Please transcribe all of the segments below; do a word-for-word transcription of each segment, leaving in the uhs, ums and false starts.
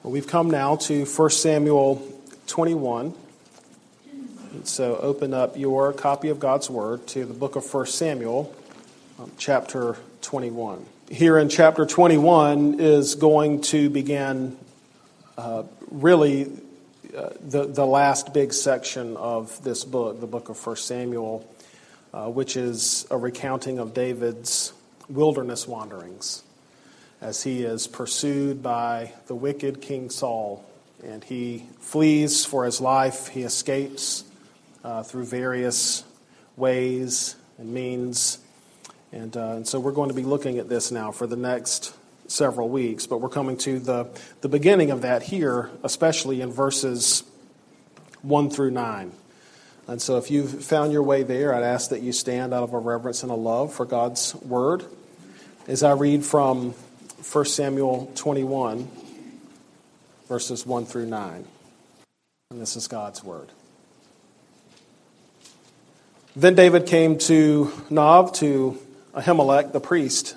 Well, we've come now to First Samuel twenty-one. And so open up your copy of God's Word to the book of First Samuel, um, chapter twenty-one. Here in chapter twenty-one is going to begin uh, really uh, the, the last big section of this book, the book of First Samuel, uh, which is a recounting of David's wilderness wanderings, as he is pursued by the wicked King Saul, and he flees for his life. He escapes uh, through various ways and means, and, uh, and so we're going to be looking at this now for the next several weeks, but we're coming to the, the beginning of that here, especially in verses one through nine. And so if you've found your way there, I'd ask that you stand out of a reverence and a love for God's Word as I read from First Samuel twenty-one, verses one through nine. And this is God's Word. Then David came to Nob, to Ahimelech the priest.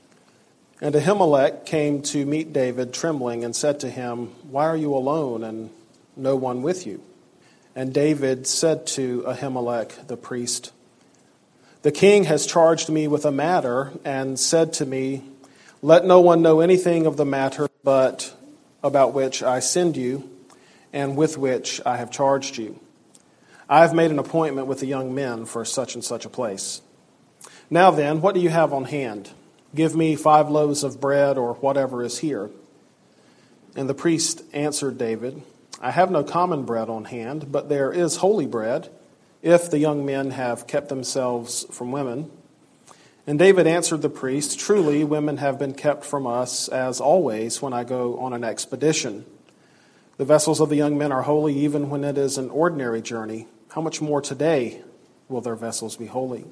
And Ahimelech came to meet David trembling and said to him, "Why are you alone and no one with you?" And David said to Ahimelech the priest, "The king has charged me with a matter and said to me, 'Let no one know anything of the matter but about which I send you and with which I have charged you. I have made an appointment with the young men for such and such a place. Now then, what do you have on hand? Give me five loaves of bread or whatever is here.' And the priest answered David, 'I have no common bread on hand, but there is holy bread, if the young men have kept themselves from women.' And David answered the priest, 'Truly, women have been kept from us, as always when I go on an expedition. The vessels of the young men are holy, even when it is an ordinary journey. How much more today will their vessels be holy?'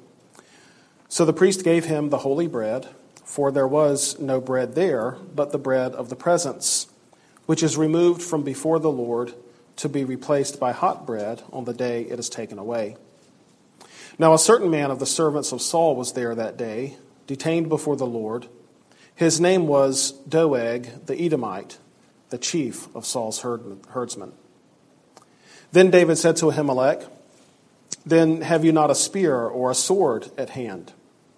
So the priest gave him the holy bread, for there was no bread there, but the bread of the presence, which is removed from before the Lord to be replaced by hot bread on the day it is taken away. Now a certain man of the servants of Saul was there that day, detained before the Lord. His name was Doeg the Edomite, the chief of Saul's herdsmen. Then David said to Ahimelech, 'Then have you not a spear or a sword at hand?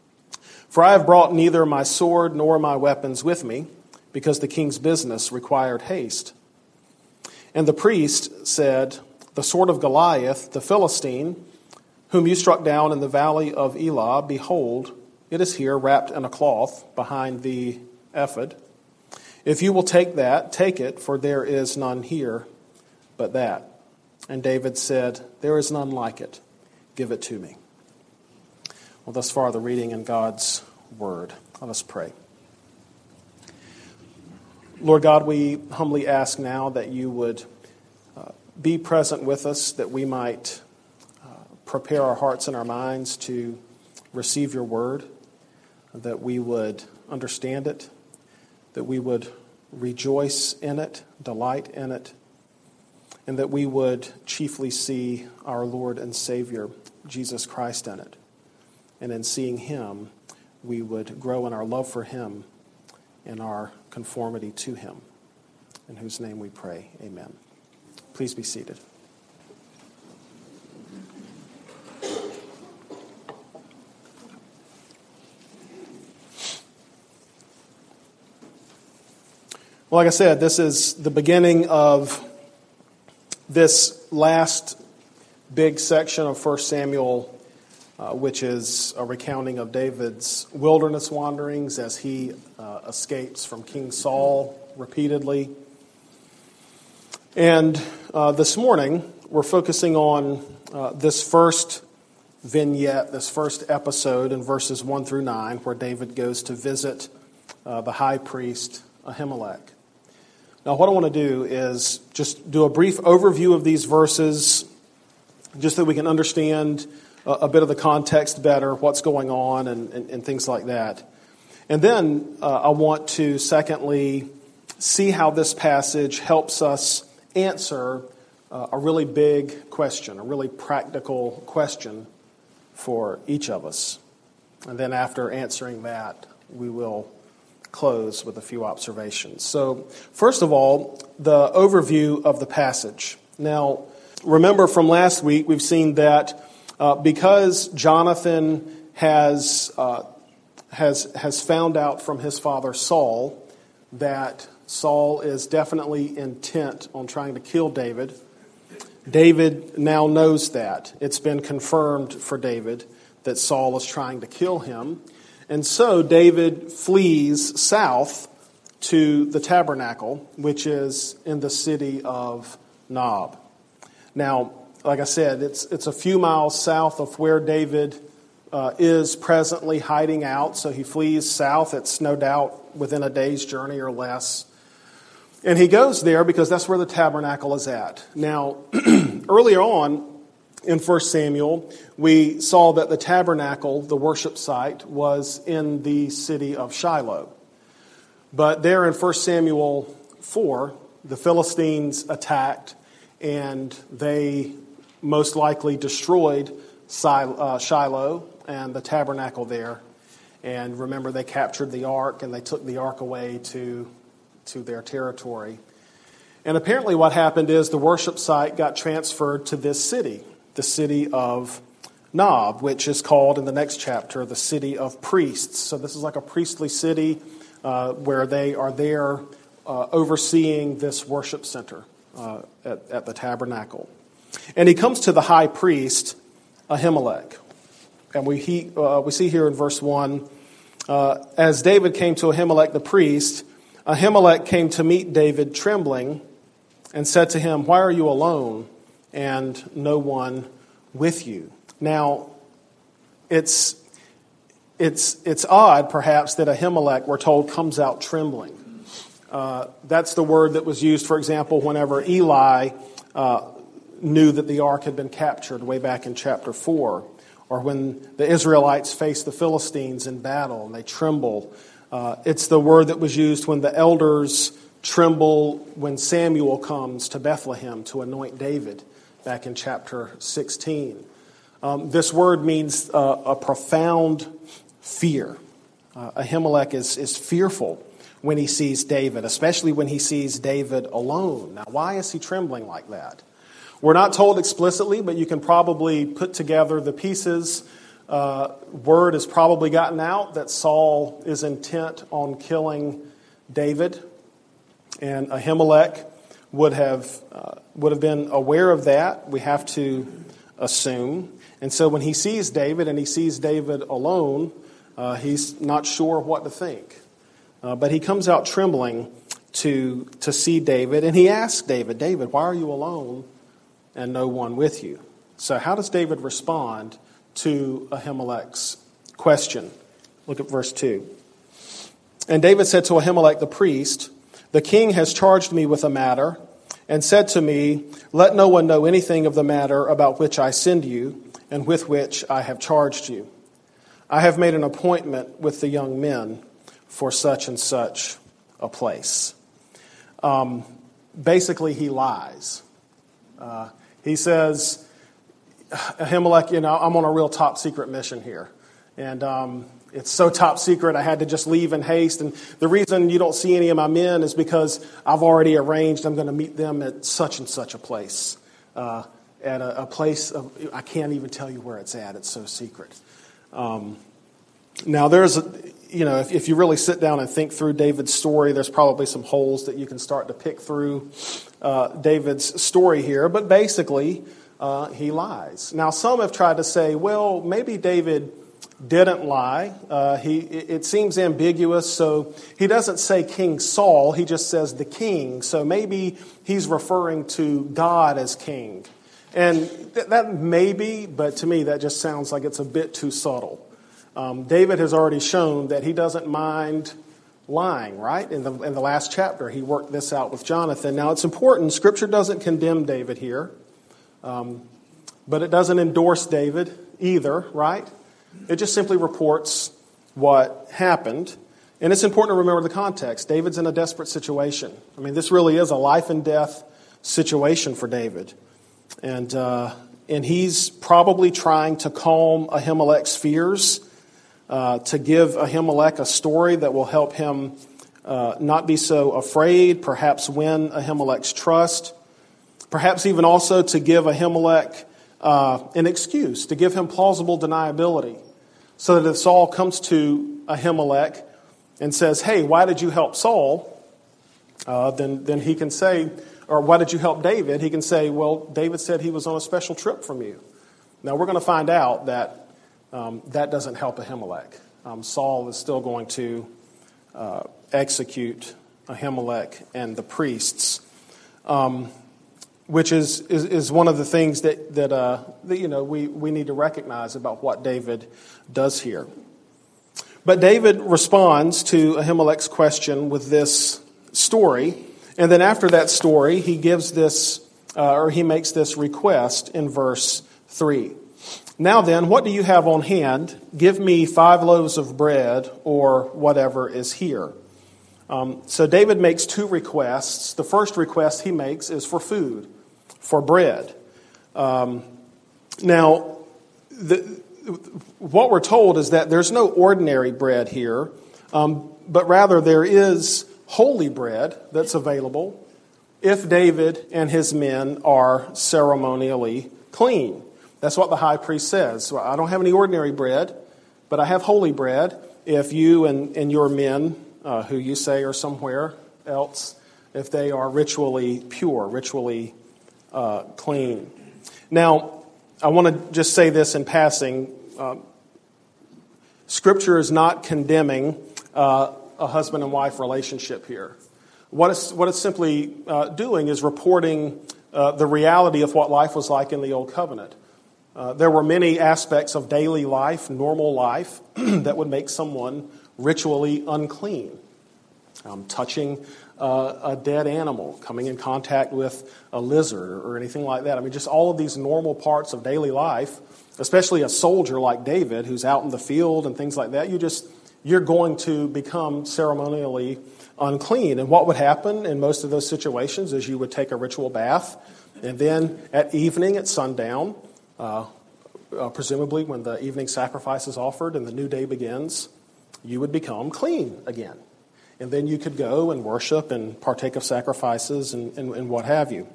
For I have brought neither my sword nor my weapons with me, because the king's business required haste.' And the priest said, 'The sword of Goliath, the Philistine, whom you struck down in the valley of Elah, behold, it is here wrapped in a cloth behind the ephod. If you will take that, take it, for there is none here but that.' And David said, 'There is none like it. Give it to me.'" Well, thus far the reading in God's Word. Let us pray. Lord God, we humbly ask now that you would uh, be present with us, that we might prepare our hearts and our minds to receive your word, that we would understand it, that we would rejoice in it, delight in it, and that we would chiefly see our Lord and Savior, Jesus Christ, in it. And in seeing him, we would grow in our love for him and our conformity to him. In whose name we pray, amen. Please be seated. Well, like I said, this is the beginning of this last big section of First Samuel, uh, which is a recounting of David's wilderness wanderings as he uh, escapes from King Saul repeatedly. And uh, this morning, we're focusing on uh, this first vignette, this first episode in verses one through nine, where David goes to visit uh, the high priest Ahimelech. Now, what I want to do is just do a brief overview of these verses, just so we can understand a, a bit of the context better, what's going on, and, and, and things like that. And then uh, I want to, secondly, see how this passage helps us answer uh, a really big question, a really practical question for each of us. And then after answering that, we will close with a few observations. So, first of all, the overview of the passage. Now, remember from last week, we've seen that uh, because Jonathan has uh, has has found out from his father Saul that Saul is definitely intent on trying to kill David. David now knows that. It's been confirmed for David that Saul is trying to kill him. And so David flees south to the tabernacle, which is in the city of Nob. Now, like I said, it's it's a few miles south of where David uh, is presently hiding out. So he flees south. It's no doubt within a day's journey or less. And he goes there because that's where the tabernacle is at. Now, earlier on in First Samuel, we saw that the tabernacle, the worship site, was in the city of Shiloh. But there in First Samuel four, the Philistines attacked and they most likely destroyed Shiloh and the tabernacle there. And remember, they captured the ark and they took the ark away to to their territory. And apparently what happened is the worship site got transferred to this city, the city of Nob, which is called in the next chapter the city of priests. So this is like a priestly city uh, where they are there uh, overseeing this worship center uh, at, at the tabernacle. And he comes to the high priest, Ahimelech. And we, he, uh, we see here in verse one, uh, as David came to Ahimelech the priest, Ahimelech came to meet David trembling and said to him, "Why are you alone and no one with you?" Now, it's it's it's odd, perhaps, that Ahimelech, we're told, comes out trembling. Uh, that's the word that was used, for example, whenever Eli uh, knew that the ark had been captured way back in chapter four, or when the Israelites faced the Philistines in battle and they tremble. Uh, it's the word that was used when the elders tremble when Samuel comes to Bethlehem to anoint David back in chapter sixteen. Um, this word means uh, a profound fear. Uh, Ahimelech is, is fearful when he sees David, especially when he sees David alone. Now, why is he trembling like that? We're not told explicitly, but you can probably put together the pieces. Uh, word has probably gotten out that Saul is intent on killing David, and Ahimelech would have uh, would have been aware of that. We have to assume, and so when he sees David and he sees David alone, uh, he's not sure what to think. Uh, but he comes out trembling to to see David, and he asks David, "David, why are you alone and no one with you?" So how does David respond to Ahimelech's question? Look at verse two. And David said to Ahimelech the priest, "The king has charged me with a matter and said to me, 'Let no one know anything of the matter about which I send you and with which I have charged you. I have made an appointment with the young men for such and such a place.'" Um, basically, he lies. Uh, he says, "Ahimelech, you know, I'm on a real top secret mission here. And um, it's so top secret, I had to just leave in haste. And the reason you don't see any of my men is because I've already arranged I'm going to meet them at such and such a place. Uh, at a, a place, of, I can't even tell you where it's at. It's so secret." Um, now, there's, a, you know, if, if you really sit down and think through David's story, there's probably some holes that you can start to pick through uh, David's story here. But basically, Uh, he lies. Now, some have tried to say, well, maybe David didn't lie. Uh, he it seems ambiguous, so he doesn't say King Saul. He just says the king. So maybe he's referring to God as king. And th- that may be, but to me that just sounds like it's a bit too subtle. Um, David has already shown that he doesn't mind lying, right? In the, in the last chapter, he worked this out with Jonathan. Now, it's important. Scripture doesn't condemn David here. Um, but it doesn't endorse David either, right? It just simply reports what happened. And it's important to remember the context. David's in a desperate situation. I mean, this really is a life and death situation for David. And uh, and he's probably trying to calm Ahimelech's fears uh, to give Ahimelech a story that will help him uh, not be so afraid, perhaps win Ahimelech's trust, perhaps even also to give Ahimelech uh, an excuse, to give him plausible deniability, so that if Saul comes to Ahimelech and says, hey, why did you help Saul? Uh, then, then he can say, or why did you help David? He can say, well, David said he was on a special trip from you. Now, we're going to find out that um, that doesn't help Ahimelech. Um, Saul is still going to uh, execute Ahimelech and the priests, um, which is, is is one of the things that, that, uh, that you know, we, we need to recognize about what David does here. But David responds to Ahimelech's question with this story, and then after that story, he gives this, uh, or he makes this request in verse three. Now then, what do you have on hand? Give me five loaves of bread, or whatever is here. Um, so David makes two requests. The first request he makes is for food, for bread. Um, now, the, what we're told is that there's no ordinary bread here, um, but rather there is holy bread that's available if David and his men are ceremonially clean. That's what the high priest says. So I don't have any ordinary bread, but I have holy bread if you and, and your men, uh, who you say are somewhere else, if they are ritually pure, ritually uh, clean. Now, I want to just say this in passing. Uh, Scripture is not condemning uh, a husband and wife relationship here. What it's, what it's simply uh, doing is reporting uh, the reality of what life was like in the Old Covenant. Uh, there were many aspects of daily life, normal life, that would make someone ritually unclean. Um, touching uh, a dead animal, coming in contact with a lizard or anything like that. I mean, just all of these normal parts of daily life, especially a soldier like David who's out in the field and things like that, you just, you're going to become ceremonially unclean. And what would happen in most of those situations is you would take a ritual bath, and then at evening, at sundown, uh, uh, presumably when the evening sacrifice is offered and the new day begins, you would become clean again. And then you could go and worship and partake of sacrifices and, and, and what have you.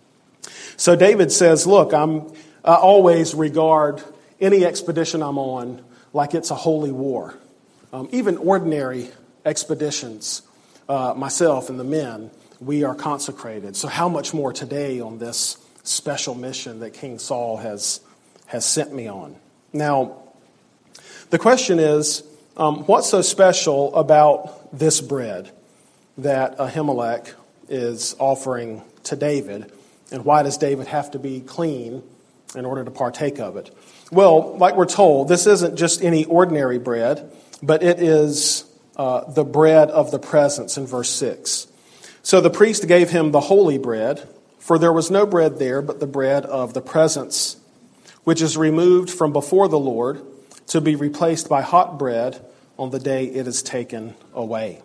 So David says, look, I'm, I always regard any expedition I'm on like it's a holy war. Um, even ordinary expeditions, uh, myself and the men, we are consecrated. So how much more today on this special mission that King Saul has, has sent me on? Now, the question is, um, what's so special about this bread that Ahimelech is offering to David, and why does David have to be clean in order to partake of it? Well, like we're told, this isn't just any ordinary bread, but it is uh, the bread of the presence in verse six. So the priest gave him the holy bread, for there was no bread there but the bread of the presence, which is removed from before the Lord to be replaced by hot bread on the day it is taken away.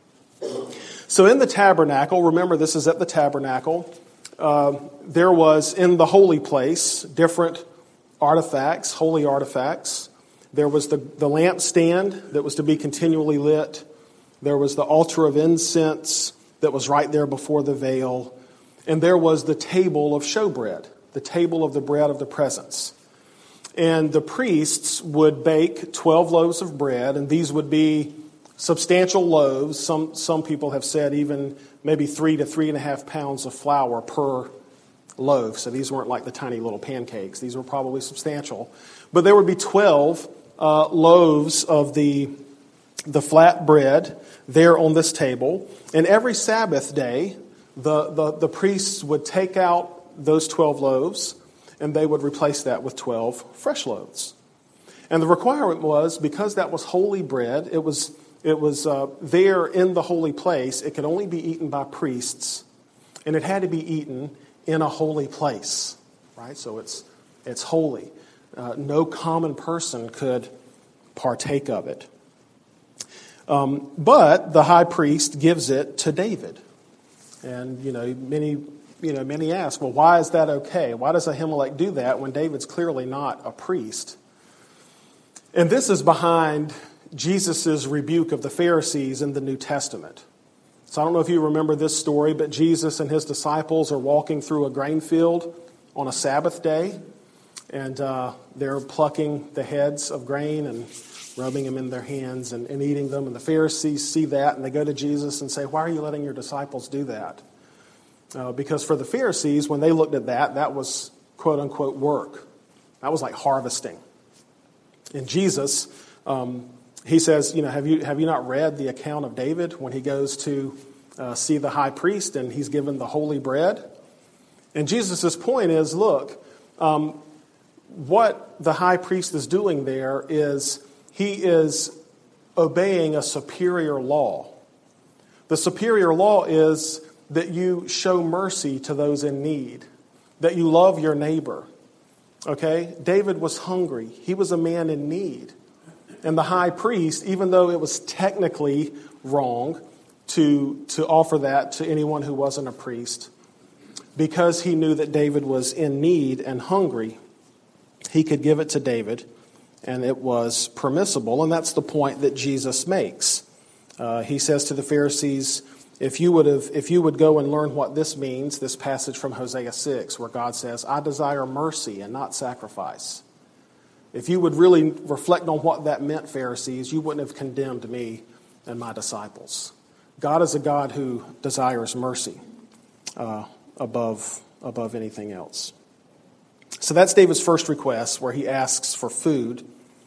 So in the tabernacle, remember this is at the tabernacle, uh, there was in the holy place different artifacts, holy artifacts. There was the, the lampstand that was to be continually lit. There was the altar of incense that was right there before the veil. And there was the table of showbread, the table of the bread of the presence. And the priests would bake twelve loaves of bread, and these would be substantial loaves. Some some people have said even maybe three to three and a half pounds of flour per loaf. So these weren't like the tiny little pancakes. These were probably substantial. But there would be twelve uh, loaves of the the flat bread there on this table. And every Sabbath day, the, the, the priests would take out those twelve loaves, and they would replace that with twelve fresh loaves. And the requirement was, because that was holy bread, it was it was uh, there in the holy place, it could only be eaten by priests, and it had to be eaten in a holy place, right? So it's it's holy. Uh, no common person could partake of it. Um, but the high priest gives it to David. And, you know, many, you know, many ask, well, why is that okay? Why does Ahimelech do that when David's clearly not a priest? And this is behind Jesus' rebuke of the Pharisees in the New Testament. So I don't know if you remember this story, but Jesus and his disciples are walking through a grain field on a Sabbath day, and uh, they're plucking the heads of grain and rubbing them in their hands and, and eating them. And the Pharisees see that, and they go to Jesus and say, "Why are you letting your disciples do that?" Uh, because for the Pharisees, when they looked at that, that was quote-unquote work. That was like harvesting. And Jesus, um, he says, you know, have you have you not read the account of David when he goes to uh, see the high priest and he's given the holy bread? And Jesus' point is, look, um, what the high priest is doing there is he is obeying a superior law. The superior law is that you show mercy to those in need, that you love your neighbor. Okay? David was hungry. He was a man in need. And the high priest, even though it was technically wrong to, to offer that to anyone who wasn't a priest, because he knew that David was in need and hungry, he could give it to David, and it was permissible. And that's the point that Jesus makes. Uh, he says to the Pharisees, if you would have, if you would go and learn what this means, this passage from Hosea six, where God says, "I desire mercy and not sacrifice." If you would really reflect on what that meant, Pharisees, you wouldn't have condemned me and my disciples. God is a God who desires mercy uh, above, above anything else. So that's David's first request, where he asks for food.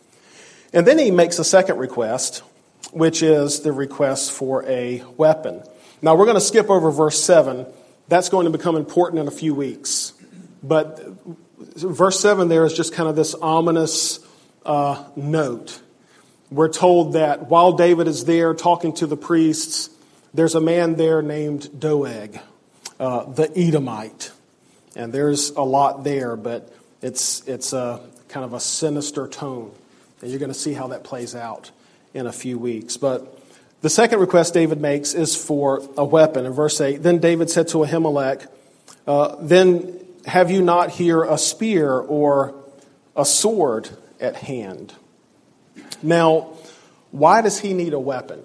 And then he makes a second request, which is the request for a weapon. Now we're going to skip over verse seven. That's going to become important in a few weeks. But verse seven there is just kind of this ominous uh, note. We're told that while David is there talking to the priests, there's a man there named Doeg, uh, the Edomite. And there's a lot there, but it's it's a kind of a sinister tone. And you're going to see how that plays out in a few weeks. But the second request David makes is for a weapon. In verse eight, then David said to Ahimelech, uh, then have you not here a spear or a sword at hand? Now, why does he need a weapon?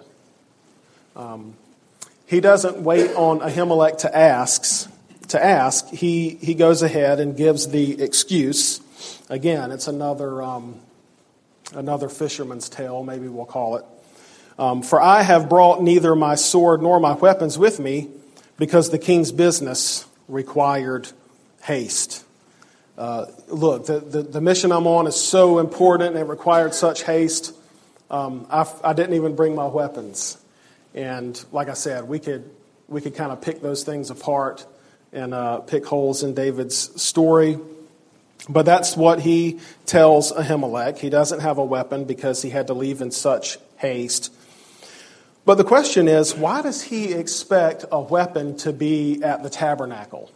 Um, he doesn't wait on Ahimelech to ask. To ask, he he goes ahead and gives the excuse. Again, it's another um, another fisherman's tale, maybe we'll call it. Um, For I have brought neither my sword nor my weapons with me, because the king's business required haste. Uh, look, the, the, the mission I'm on is so important and it required such haste. Um, I, I didn't even bring my weapons. And like I said, we could we could kind of pick those things apart and uh, pick holes in David's story. But that's what he tells Ahimelech. He doesn't have a weapon because he had to leave in such haste. But the question is, why does he expect a weapon to be at the tabernacle?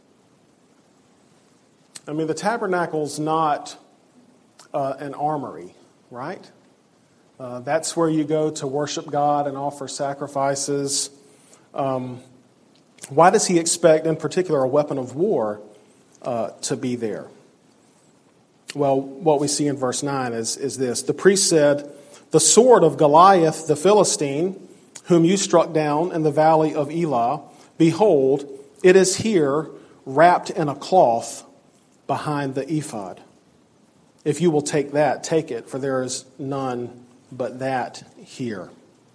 I mean, the tabernacle's not uh, an armory, right? Uh, that's where you go to worship God and offer sacrifices. Um, why does he expect, in particular, a weapon of war uh, to be there? Well, what we see in verse nine is, is this. The priest said, the sword of Goliath the Philistine, whom you struck down in the valley of Elah, behold, it is here wrapped in a cloth behind the ephod. If you will take that, take it, for there is none but that here.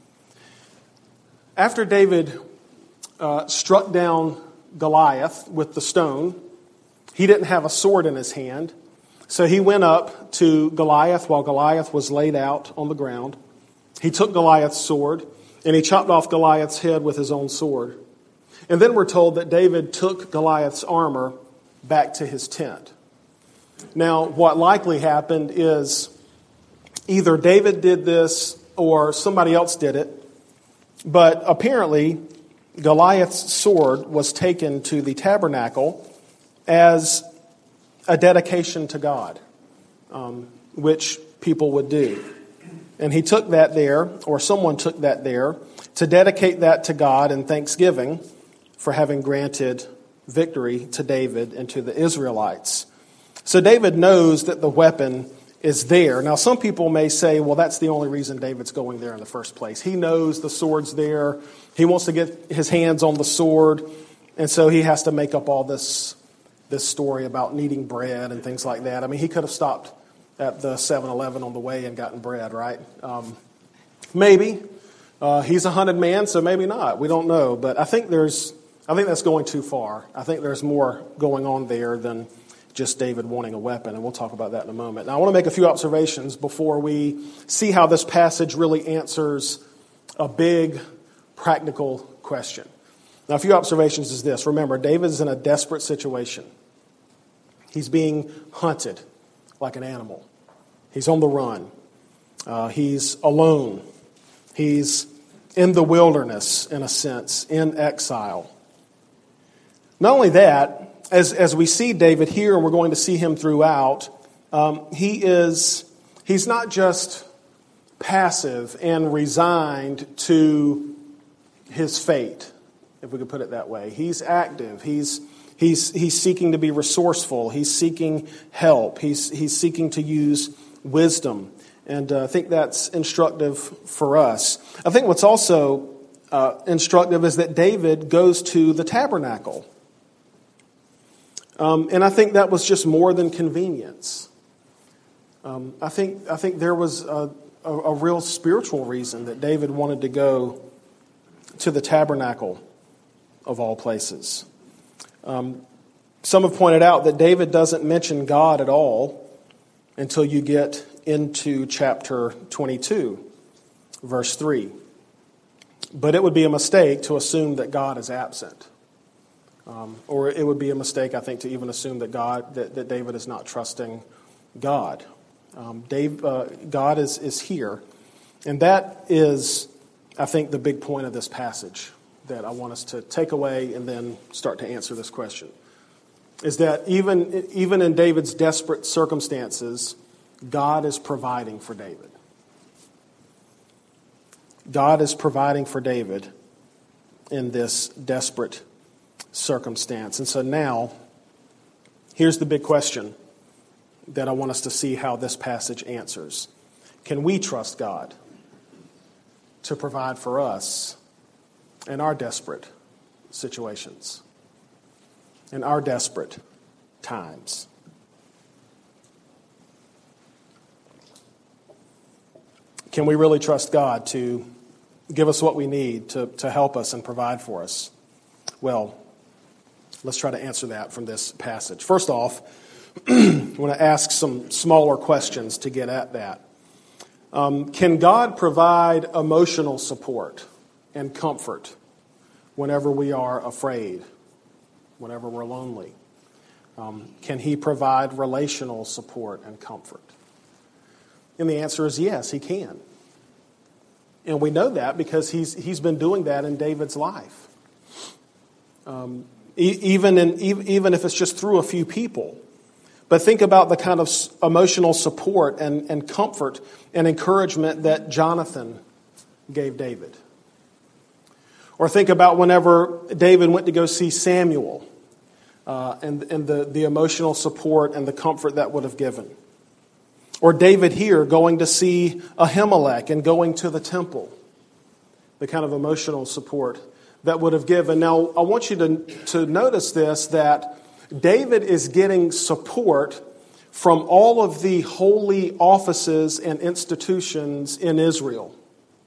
After David uh, struck down Goliath with the stone, he didn't have a sword in his hand. So he went up to Goliath while Goliath was laid out on the ground. He took Goliath's sword and he chopped off Goliath's head with his own sword. And then we're told that David took Goliath's armor back to his tent. Now, what likely happened is either David did this or somebody else did it. But apparently, Goliath's sword was taken to the tabernacle as a dedication to God, um, which people would do. And he took that there, or someone took that there, to dedicate that to God in thanksgiving for having granted victory to David and to the Israelites. So David knows that the weapon is there. Now, some people may say, well, that's the only reason David's going there in the first place. He knows the sword's there. He wants to get his hands on the sword, and so he has to make up all this, this story about needing bread and things like that. I mean, he could have stopped at the seven eleven on the way and gotten bread, right? Um, maybe. Uh, he's a hunted man, so maybe not. We don't know. But I think there's, I think that's going too far. I think there's more going on there than just David wanting a weapon, and we'll talk about that in a moment. Now, I want to make a few observations before we see how this passage really answers a big practical question. Now, a few observations is this. Remember, David is in a desperate situation. He's being hunted like an animal. He's on the run. Uh, he's alone. He's in the wilderness, in a sense, in exile. Not only that, as, as we see David here, and we're going to see him throughout, um, he is, he's not just passive and resigned to his fate, if we could put it that way. He's active. He's, he's, he's seeking to be resourceful. He's seeking help. He's, he's seeking to use wisdom. And uh, I think that's instructive for us. I think what's also uh, instructive is that David goes to the tabernacle. Um, and I think that was just more than convenience. Um, I think I think there was a, a, a real spiritual reason that David wanted to go to the tabernacle of all places. Um, some have pointed out that David doesn't mention God at all until you get into chapter twenty-two, verse three. But it would be a mistake to assume that God is absent. Um, or it would be a mistake, I think, to even assume that God, that, that David is not trusting God. Um, Dave, uh, God is, is here. And that is, I think, the big point of this passage that I want us to take away and then start to answer this question. Is that even, even in David's desperate circumstances, God is providing for David. God is providing for David in this desperate circumstance. And so now, here's the big question that I want us to see how this passage answers. Can we trust God to provide for us in our desperate situations, in our desperate times? Can we really trust God to give us what we need to, to help us and provide for us? Well, let's try to answer that from this passage. First off, I want to ask some smaller questions to get at that. Um, can God provide emotional support and comfort whenever we are afraid, whenever we're lonely? Um, can He provide relational support and comfort? And the answer is yes, He can. And we know that because he's he's been doing that in David's life. Um, e- even in e- even if it's just through a few people. But think about the kind of emotional support and, and comfort and encouragement that Jonathan gave David. Or think about whenever David went to go see Samuel uh, and, and the, the emotional support and the comfort that would have given. Or David here going to see Ahimelech and going to the temple. The kind of emotional support that would have given. Now, I want you to, to notice this, that David is getting support from all of the holy offices and institutions in Israel.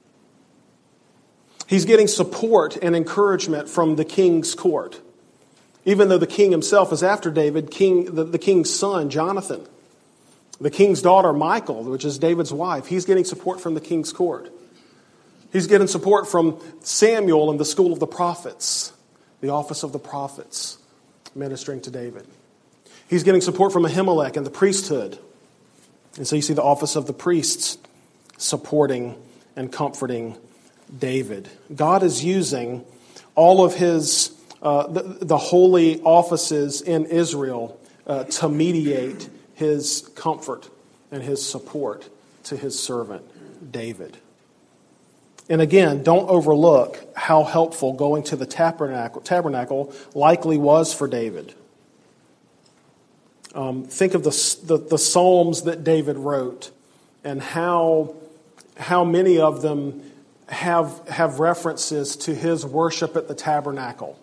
He's getting support and encouragement from the king's court. Even though the king himself is after David, king, the, the king's son, Jonathan, the king's daughter, Michal, which is David's wife, he's getting support from the king's court. He's getting support from Samuel and the school of the prophets, the office of the prophets, ministering to David. He's getting support from Ahimelech and the priesthood. And so you see the office of the priests supporting and comforting David. God is using all of his, uh, the, the holy offices in Israel uh, to mediate his comfort and his support to his servant, David. And again, don't overlook how helpful going to the tabernacle, tabernacle likely was for David. Um, think of the, the the Psalms that David wrote, and how how many of them have have references to his worship at the tabernacle,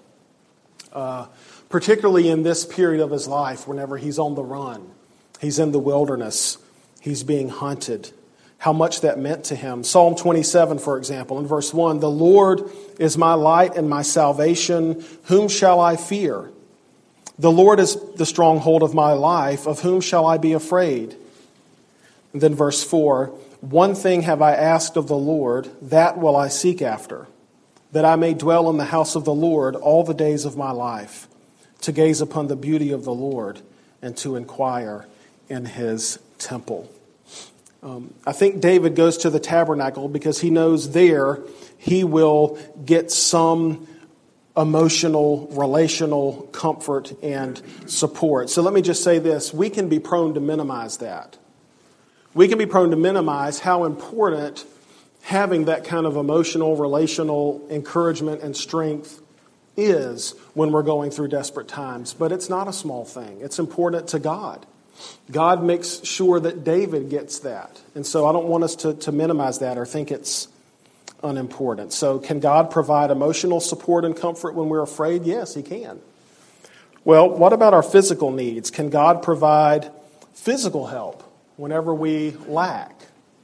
uh, particularly in this period of his life, whenever he's on the run, he's in the wilderness, he's being hunted. How much that meant to him. Psalm twenty-seven, for example, in verse one, "The Lord is my light and my salvation. Whom shall I fear? The Lord is the stronghold of my life. Of whom shall I be afraid?" And then verse four, "One thing have I asked of the Lord, that will I seek after, that I may dwell in the house of the Lord all the days of my life, to gaze upon the beauty of the Lord and to inquire in his temple." Um, I think David goes to the tabernacle because he knows there he will get some emotional, relational comfort and support. So let me just say this. We can be prone to minimize that. We can be prone to minimize how important having that kind of emotional, relational encouragement and strength is when we're going through desperate times. But it's not a small thing. It's important to God. God makes sure that David gets that. And so I don't want us to, to minimize that or think it's unimportant. So can God provide emotional support and comfort when we're afraid? Yes, he can. Well, what about our physical needs? Can God provide physical help whenever we lack?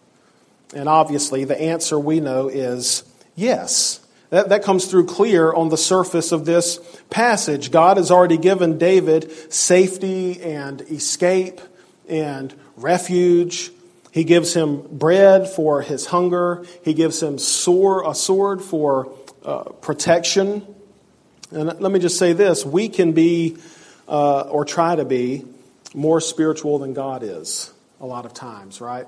And obviously the answer we know is yes. That, that comes through clear on the surface of this passage. God has already given David safety and escape and refuge. He gives him bread for his hunger. He gives him sword, a sword for uh, protection. And let me just say this. We can be, uh, or try to be, more spiritual than God is a lot of times, right?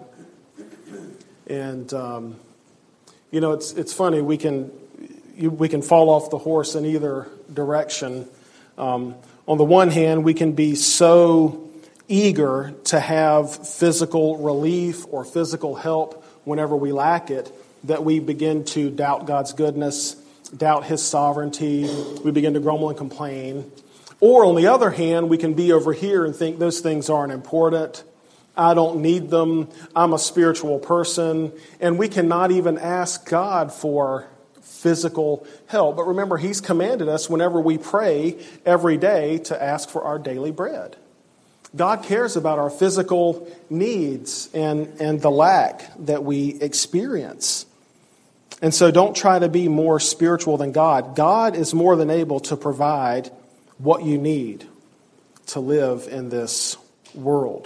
And, um, you know, it's it's funny. We can... You, we can fall off the horse in either direction. Um, on the one hand, we can be so eager to have physical relief or physical help whenever we lack it that we begin to doubt God's goodness, doubt his sovereignty. We begin to grumble and complain. Or on the other hand, we can be over here and think those things aren't important. I don't need them. I'm a spiritual person. And we cannot even ask God for physical help. But remember, he's commanded us whenever we pray every day to ask for our daily bread. God cares about our physical needs and, and the lack that we experience. And so don't try to be more spiritual than God. God is more than able to provide what you need to live in this world.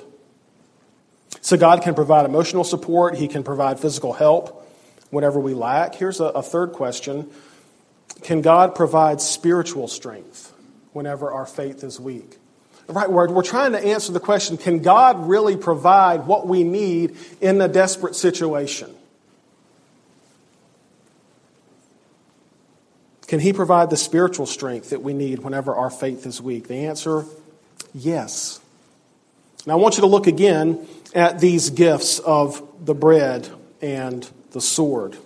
So God can provide emotional support. He can provide physical help whenever we lack. Here's a, a third question. Can God provide spiritual strength whenever our faith is weak? Right, we're, we're trying to answer the question, can God really provide what we need in a desperate situation? Can he provide the spiritual strength that we need whenever our faith is weak? The answer, yes. Now I want you to look again at these gifts of the bread and the sword.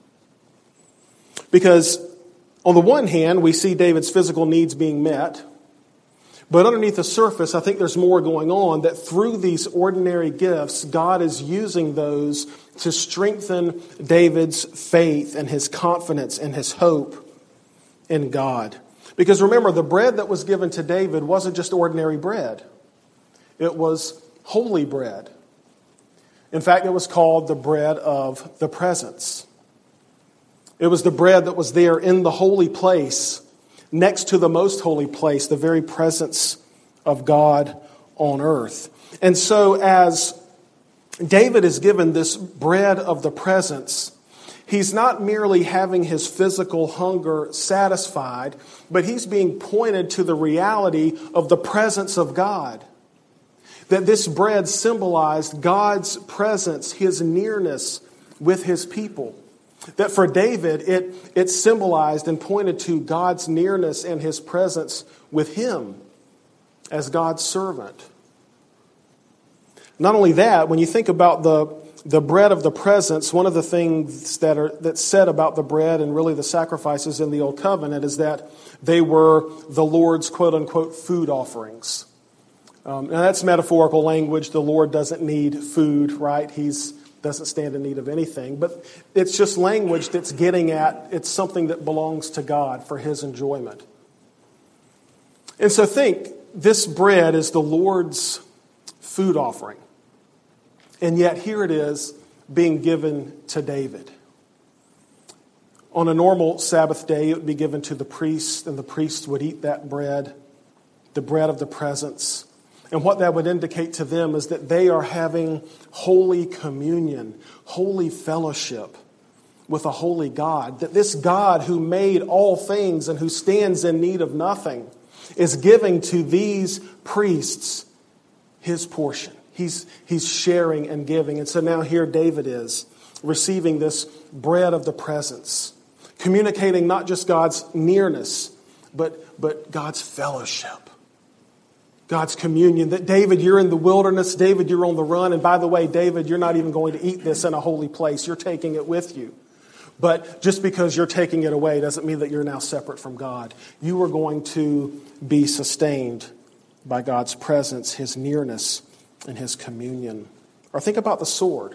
Because on the one hand, we see David's physical needs being met. But underneath the surface, I think there's more going on, that through these ordinary gifts, God is using those to strengthen David's faith and his confidence and his hope in God. Because remember, the bread that was given to David wasn't just ordinary bread. It was holy bread. In fact, it was called the bread of the presence. It was the bread that was there in the holy place, next to the most holy place, the very presence of God on earth. And so as David is given this bread of the presence, he's not merely having his physical hunger satisfied, but he's being pointed to the reality of the presence of God. That this bread symbolized God's presence, his nearness with his people. That for David, it, it symbolized and pointed to God's nearness and his presence with him as God's servant. Not only that, when you think about the, the bread of the presence, one of the things that are that's said about the bread and really the sacrifices in the Old Covenant is that they were the Lord's quote-unquote food offerings. Um, now that's metaphorical language. The Lord doesn't need food, right? He's doesn't stand in need of anything. But it's just language that's getting at, it's something that belongs to God for his enjoyment. And so think, this bread is the Lord's food offering. And yet here it is being given to David. On a normal Sabbath day, it would be given to the priest, and the priest would eat that bread, the bread of the presence. And what that would indicate to them is that they are having holy communion, holy fellowship with a holy God. That this God who made all things and who stands in need of nothing is giving to these priests his portion. He's, he's sharing and giving. And so now here David is receiving this bread of the presence, communicating not just God's nearness, but, but God's fellowship. God's communion. That David, you're in the wilderness. David, you're on the run. And by the way, David, you're not even going to eat this in a holy place. You're taking it with you. But just because you're taking it away doesn't mean that you're now separate from God. You are going to be sustained by God's presence, his nearness, and his communion. Or think about the sword.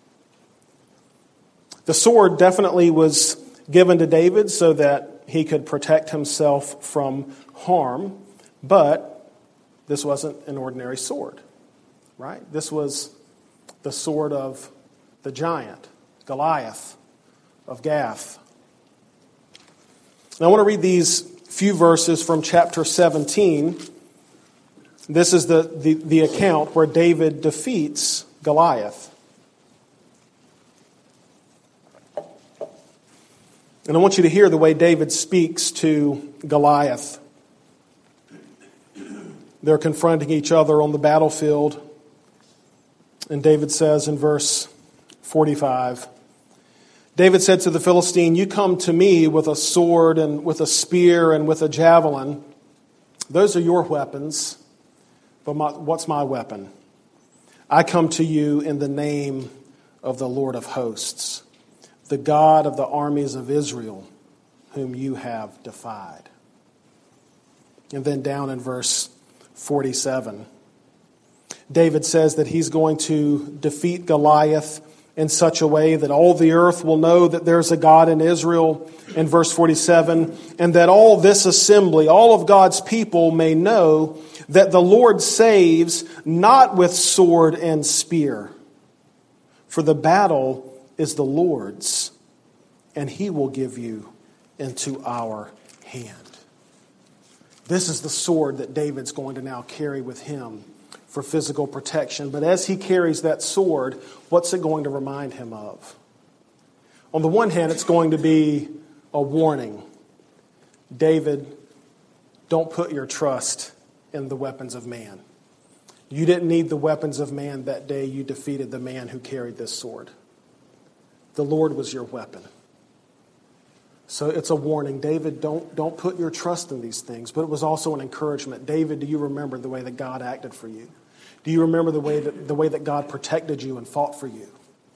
The sword definitely was given to David so that he could protect himself from harm. But this wasn't an ordinary sword, right? This was the sword of the giant, Goliath of Gath. And I want to read these few verses from chapter seventeen. This is the, the, the account where David defeats Goliath. And I want you to hear the way David speaks to Goliath. They're confronting each other on the battlefield. And David says in verse forty-five, David said to the Philistine, "You come to me with a sword and with a spear and with a javelin. Those are your weapons. But my, what's my weapon? I come to you in the name of the Lord of hosts, the God of the armies of Israel, whom you have defied." And then down in verse forty-seven, David says that he's going to defeat Goliath in such a way that all the earth will know that there's a God in Israel, in verse forty-seven, and that all this assembly, all of God's people may know that the Lord saves not with sword and spear, for the battle is the Lord's, and he will give you into our hand. This is the sword that David's going to now carry with him for physical protection. But as he carries that sword, what's it going to remind him of? On the one hand, it's going to be a warning. David, don't put your trust in the weapons of man. You didn't need the weapons of man that day you defeated the man who carried this sword. The Lord was your weapon. So it's a warning. David, don't, don't put your trust in these things. But it was also an encouragement. David, do you remember the way that God acted for you? Do you remember the way that, the way that God protected you and fought for you?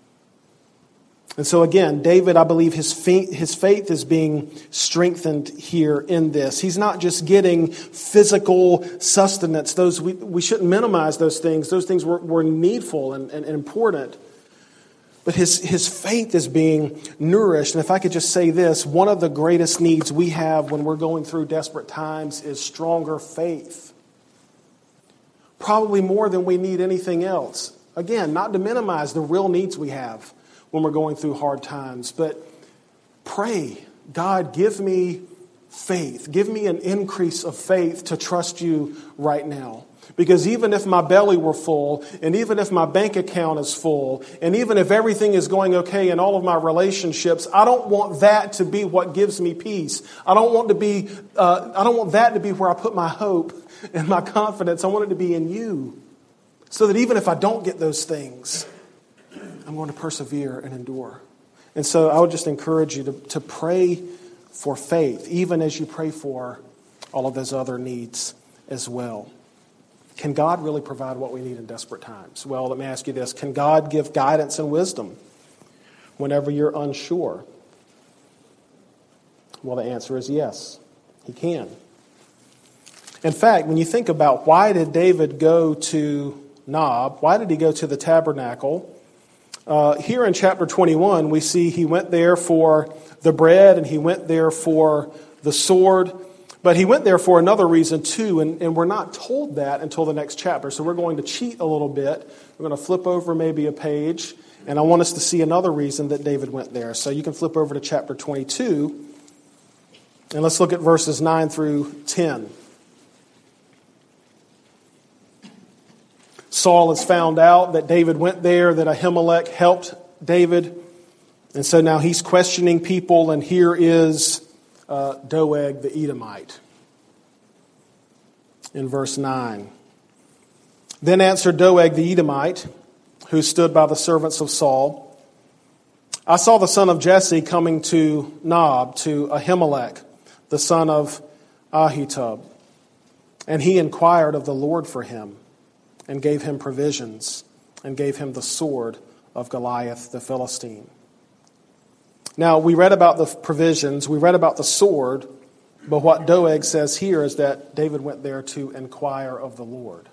And so again, David, I believe his faith, his faith is being strengthened here in this. He's not just getting physical sustenance. Those we, we shouldn't minimize those things. Those things were, were needful and, and, and important. But his, his faith is being nourished. And if I could just say this, one of the greatest needs we have when we're going through desperate times is stronger faith. Probably more than we need anything else. Again, not to minimize the real needs we have when we're going through hard times, but pray, God, give me faith. Give me an increase of faith to trust you right now. Because even if my belly were full, and even if my bank account is full, and even if everything is going okay in all of my relationships, I don't want that to be what gives me peace. I don't want to be. Uh, I don't want that to be where I put my hope and my confidence. I want it to be in you, so that even if I don't get those things, I'm going to persevere and endure. And so I would just encourage you to, to pray for faith, even as you pray for all of those other needs as well. Can God really provide what we need in desperate times? Well, let me ask you this. Can God give guidance and wisdom whenever you're unsure? Well, the answer is yes, he can. In fact, when you think about why did David go to Nob, why did he go to the tabernacle? Uh, here in chapter twenty-one, we see he went there for the bread and he went there for the sword. But he went there for another reason too, and, and we're not told that until the next chapter. So we're going to cheat a little bit. We're going to flip over maybe a page, and I want us to see another reason that David went there. So you can flip over to chapter twenty-two, and let's look at verses nine through ten. Saul has found out that David went there, that Ahimelech helped David, and so now he's questioning people, and here is Uh, Doeg the Edomite. In verse nine. Then answered Doeg the Edomite, who stood by the servants of Saul, I saw the son of Jesse coming to Nob, to Ahimelech, the son of Ahitub. And he inquired of the Lord for him, and gave him provisions, and gave him the sword of Goliath the Philistine. Now, we read about the provisions, we read about the sword, but what Doeg says here is that David went there to inquire of the Lord.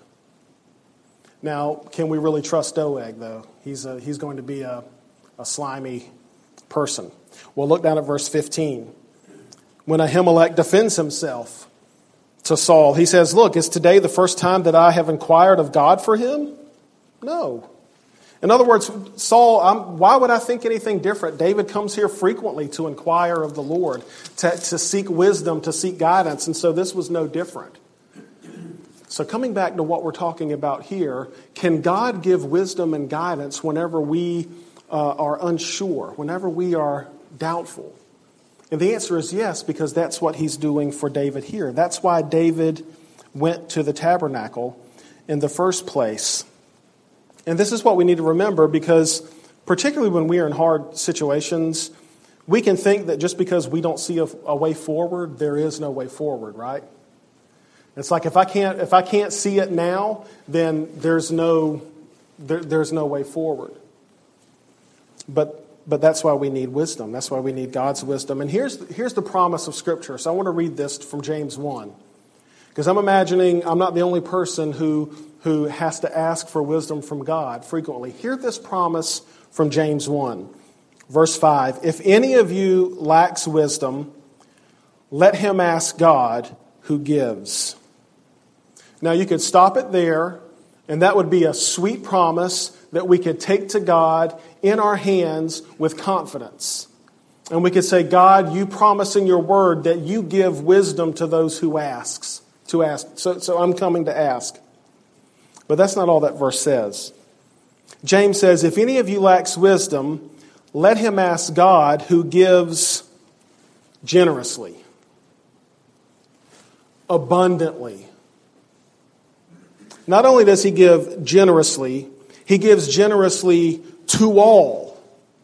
Now, can we really trust Doeg, though? He's a, he's going to be a, a slimy person. Well, look down at verse fifteen. When Ahimelech defends himself to Saul, he says, look, is today the first time that I have inquired of God for him? No. In other words, Saul, I'm, why would I think anything different? David comes here frequently to inquire of the Lord, to, to seek wisdom, to seek guidance, and so this was no different. So coming back to what we're talking about here, can God give wisdom and guidance whenever we uh, are unsure, whenever we are doubtful? And the answer is yes, because that's what he's doing for David here. That's why David went to the tabernacle in the first place. And this is what we need to remember, because particularly when we are in hard situations, we can think that just because we don't see a, a way forward, there is no way forward, right? It's like if I can't if I can't see it now, then there's no there, there's no way forward. But but that's why we need wisdom. That's why we need God's wisdom. And here's here's the promise of Scripture. So I want to read this from James one. Because I'm imagining I'm not the only person who, who has to ask for wisdom from God frequently. Hear this promise from James one, verse five. If any of you lacks wisdom, let him ask God who gives. Now you could stop it there, and that would be a sweet promise that we could take to God in our hands with confidence. And we could say, God, you promise in your word that you give wisdom to those who asks. To ask. So, so I'm coming to ask. But that's not all that verse says. James says, if any of you lacks wisdom, let him ask God who gives generously, abundantly. Not only does he give generously, he gives generously to all.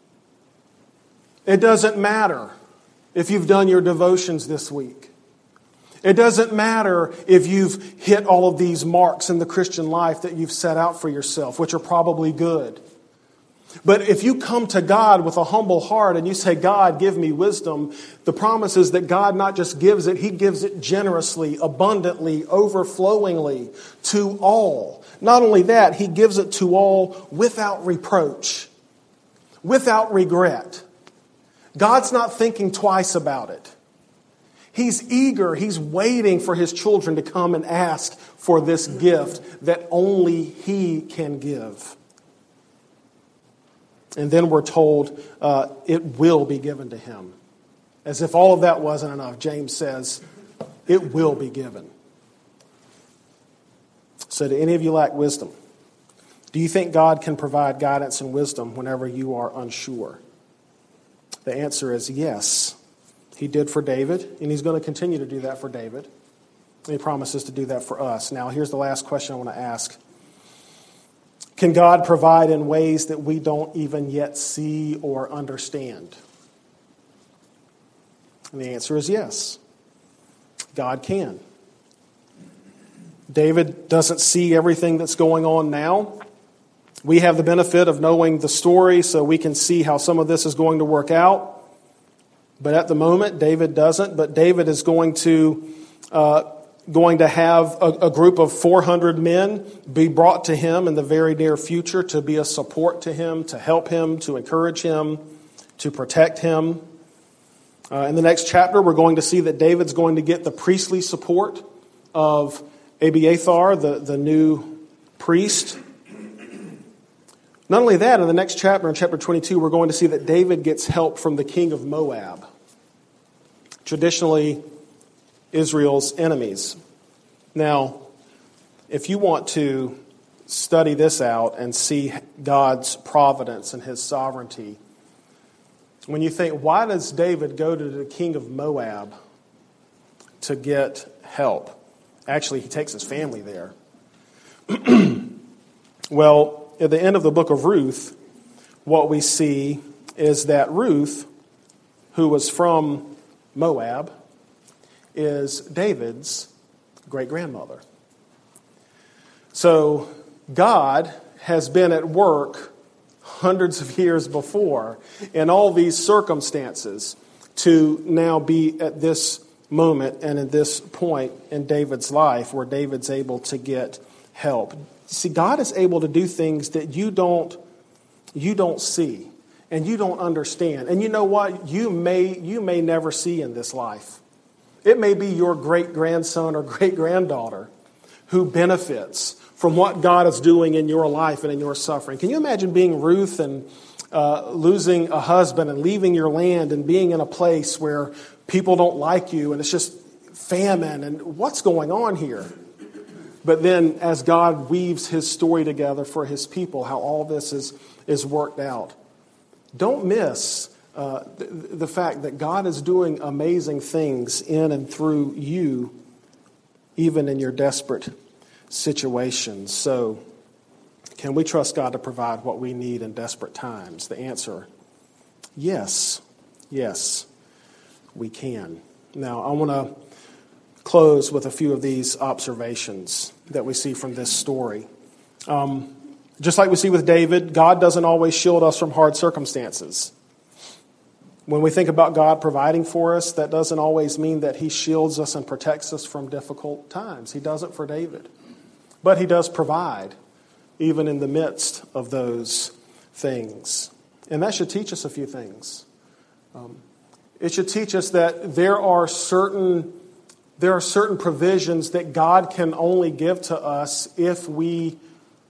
It doesn't matter if you've done your devotions this week. It doesn't matter if you've hit all of these marks in the Christian life that you've set out for yourself, which are probably good. But if you come to God with a humble heart and you say, God, give me wisdom, the promise is that God not just gives it, he gives it generously, abundantly, overflowingly to all. Not only that, he gives it to all without reproach, without regret. God's not thinking twice about it. He's eager, he's waiting for his children to come and ask for this gift that only he can give. And then we're told uh, it will be given to him. As if all of that wasn't enough, James says, it will be given. So do any of you lack wisdom? Do you think God can provide guidance and wisdom whenever you are unsure? The answer is yes. He did for David, and he's going to continue to do that for David. And he promises to do that for us. Now, here's the last question I want to ask. Can God provide in ways that we don't even yet see or understand? And the answer is yes. God can. David doesn't see everything that's going on now. We have the benefit of knowing the story, so we can see how some of this is going to work out. But at the moment, David doesn't. But David is going to uh, going to have a, a group of four hundred men be brought to him in the very near future to be a support to him, to help him, to encourage him, to protect him. Uh, in the next chapter, we're going to see that David's going to get the priestly support of Abiathar, the, the new priest. Not only that, in the next chapter, in chapter twenty-two, we're going to see that David gets help from the king of Moab, traditionally Israel's enemies. Now, if you want to study this out and see God's providence and his sovereignty, when you think, why does David go to the king of Moab to get help? Actually, he takes his family there. Well, at the end of the book of Ruth, what we see is that Ruth, who was from Moab, is David's great-grandmother. So God has been at work hundreds of years before in all these circumstances to now be at this moment and at this point in David's life where David's able to get help. See, God is able to do things that you don't you don't see and you don't understand. And you know what? You may you may never see in this life. It may be your great-grandson or great-granddaughter who benefits from what God is doing in your life and in your suffering. Can you imagine being Ruth and uh, losing a husband and leaving your land and being in a place where people don't like you and it's just famine and what's going on here? But then as God weaves his story together for his people, how all this is, is worked out. Don't miss uh, the, the fact that God is doing amazing things in and through you, even in your desperate situations. So, can we trust God to provide what we need in desperate times? The answer, yes. Yes, we can. Now, I want to close with a few of these observations that we see from this story. Um, just like we see with David, God doesn't always shield us from hard circumstances. When we think about God providing for us, that doesn't always mean that he shields us and protects us from difficult times. He does it for David. But he does provide, even in the midst of those things. And that should teach us a few things. Um, it should teach us that there are certain there are certain provisions that God can only give to us if we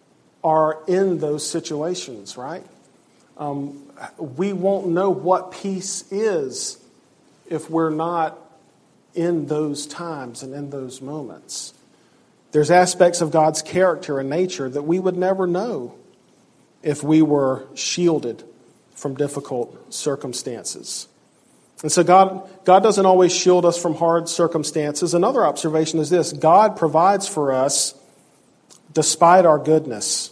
are in those situations, right? Um, we won't know what peace is if we're not in those times and in those moments. There's aspects of God's character and nature that we would never know if we were shielded from difficult circumstances. And so God, God doesn't always shield us from hard circumstances. Another observation is this: God provides for us despite our goodness.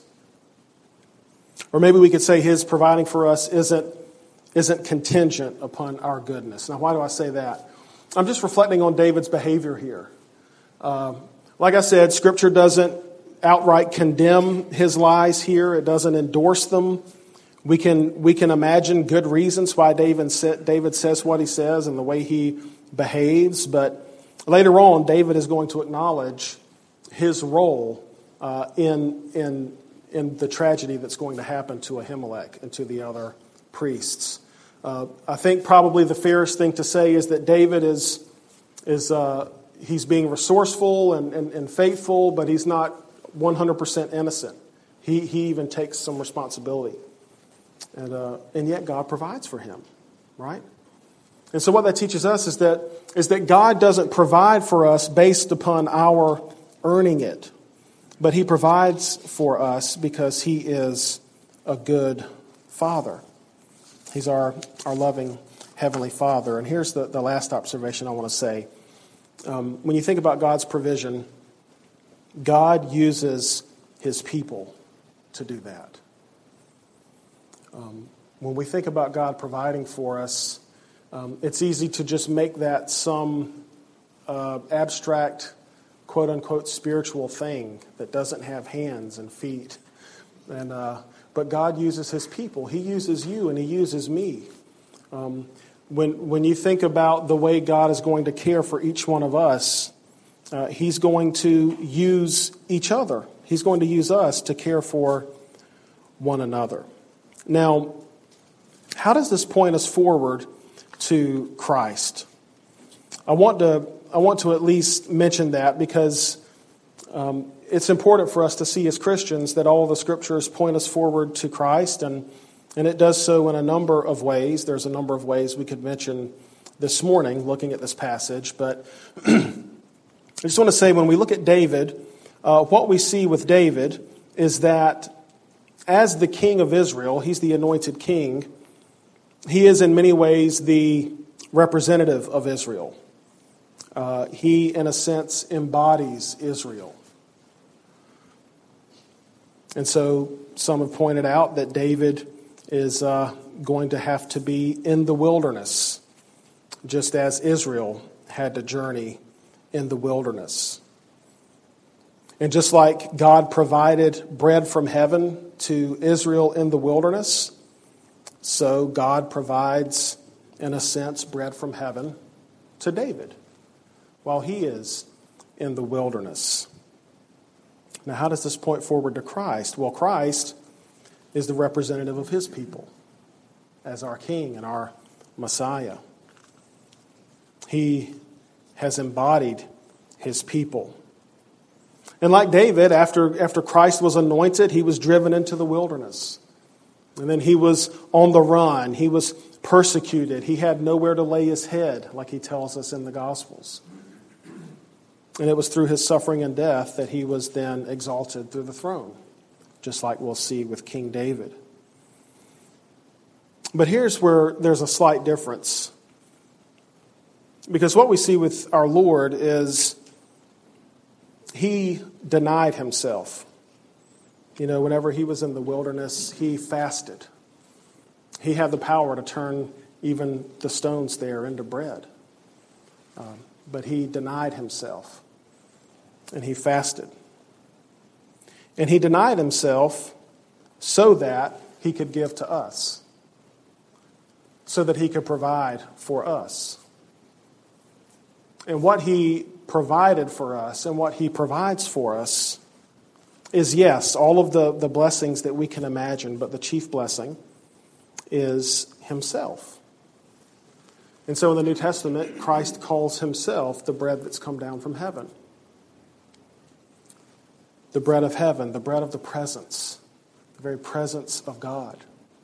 Or maybe we could say his providing for us isn't, isn't contingent upon our goodness. Now, why do I say that? I'm just reflecting on David's behavior here. Um, Like I said, Scripture doesn't outright condemn his lies here. It doesn't endorse them. We can we can imagine good reasons why David David says what he says and the way he behaves. But later on, David is going to acknowledge his role uh, in in in the tragedy that's going to happen to Ahimelech and to the other priests. Uh, I think probably the fairest thing to say is that David is is. Uh, He's being resourceful and, and, and faithful, but he's not one hundred percent innocent. He he even takes some responsibility. And uh, and yet God provides for him, right? And so what that teaches us is that is that God doesn't provide for us based upon our earning it, but he provides for us because he is a good Father. He's our, our loving Heavenly Father. And here's the, the last observation I want to say. Um, when you think about God's provision, God uses his people to do that. Um, when we think about God providing for us, um, it's easy to just make that some uh, abstract, quote-unquote, spiritual thing that doesn't have hands and feet. And uh, but God uses his people. He uses you and he uses me. Um, when when you think about the way God is going to care for each one of us, uh, he's going to use each other. He's going to use us to care for one another. Now, how does this point us forward to Christ? I want to I want to at least mention that because um, it's important for us to see as Christians that all of the Scriptures point us forward to Christ, and and it does so in a number of ways. There's a number of ways we could mention this morning looking at this passage, but I just want to say when we look at David, uh, what we see with David is that as the king of Israel, he's the anointed king, he is in many ways the representative of Israel. Uh, he, in a sense, embodies Israel. And so some have pointed out that David is uh, going to have to be in the wilderness, just as Israel had to journey in the wilderness. And just like God provided bread from heaven to Israel in the wilderness, so God provides, in a sense, bread from heaven to David while he is in the wilderness. Now, how does this point forward to Christ? Well, Christ is the representative of his people as our King and our Messiah. He has embodied his people. And like David, after, after Christ was anointed, he was driven into the wilderness. And then he was on the run. He was persecuted. He had nowhere to lay his head, like he tells us in the Gospels. And it was through his suffering and death that he was then exalted through the throne, just like we'll see with King David. But here's where there's a slight difference. Because what we see with our Lord is he denied himself. You know, whenever he was in the wilderness, he fasted. He had the power to turn even the stones there into bread. Um, but he denied himself. And he fasted. And he denied himself so that he could give to us. So that he could provide for us. And what he provided for us and what he provides for us is, yes, all of the, the blessings that we can imagine, but the chief blessing is himself. And so in the New Testament, Christ calls himself the bread that's come down from heaven. The bread of heaven, the bread of the presence, the very presence of God.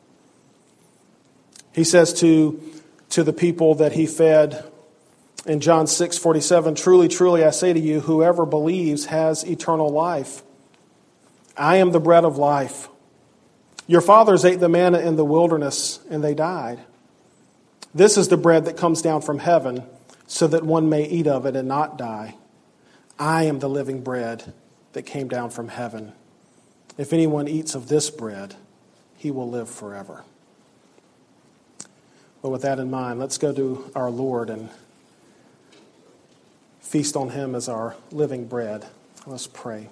He says to, to the people that he fed in John six forty-seven, "Truly, truly, I say to you, whoever believes has eternal life. I am the bread of life. Your fathers ate the manna in the wilderness, and they died. This is the bread that comes down from heaven, so that one may eat of it and not die. I am the living bread that came down from heaven. If anyone eats of this bread, he will live forever." But with that in mind, let's go to our Lord and feast on him as our living bread. Let's pray.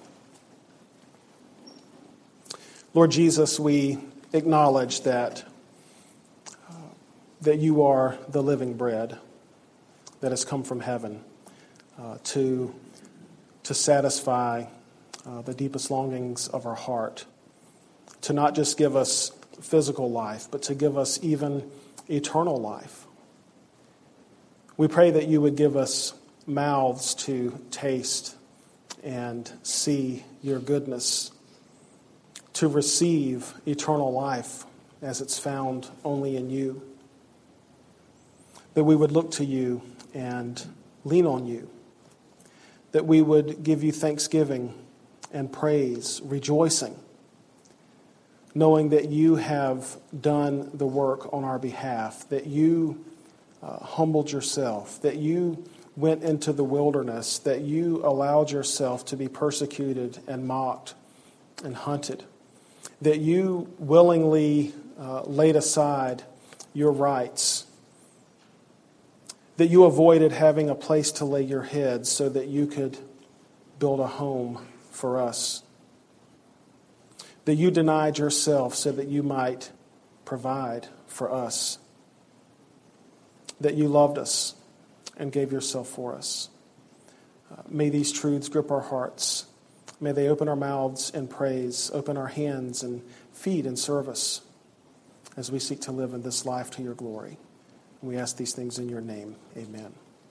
Lord Jesus, we acknowledge that, uh, that you are the living bread that has come from heaven uh, to, to satisfy uh, the deepest longings of our heart, to not just give us physical life, but to give us even eternal life. We pray that you would give us mouths to taste and see your goodness, to receive eternal life as it's found only in you. That we would look to you and lean on you. That we would give you thanksgiving and praise, rejoicing, knowing that you have done the work on our behalf, that you uh, humbled yourself, that you went into the wilderness, that you allowed yourself to be persecuted and mocked and hunted, that you willingly uh, laid aside your rights, that you avoided having a place to lay your head so that you could build a home for us, that you denied yourself so that you might provide for us, that you loved us and gave yourself for us. Uh, may these truths grip our hearts. May they open our mouths in praise, open our hands and feet in service as we seek to live in this life to your glory. And we ask these things in your name. Amen.